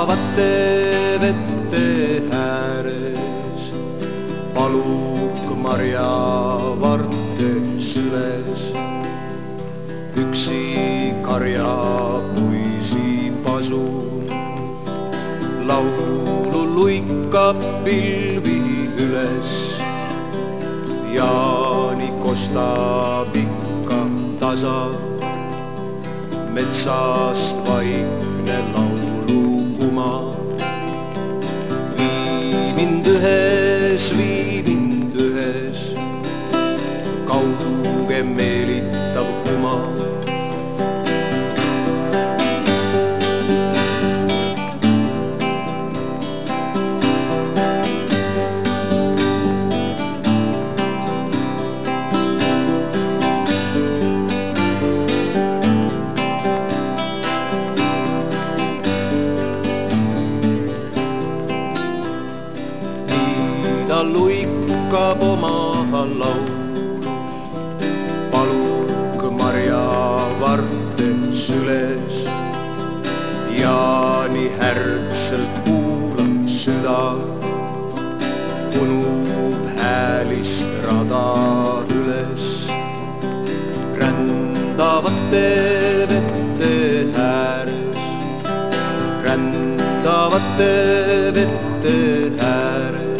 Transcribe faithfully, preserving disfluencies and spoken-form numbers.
rändavate vette ääres paluk marjavarte süles. Üksi karjapuisi pasun laulu luikab pilvi üles. Jaani kostab ikka tasa metsast vaikne laulukuma. Vii mind ühes, vii mind ühes, kauge meelitav kuma. Ta luikab oma laulu, paluk marjavarte süles. Jaani härdselt kuulab süda, unub häälist rada üles. Rändavate vette ääres, rändavate vette ääres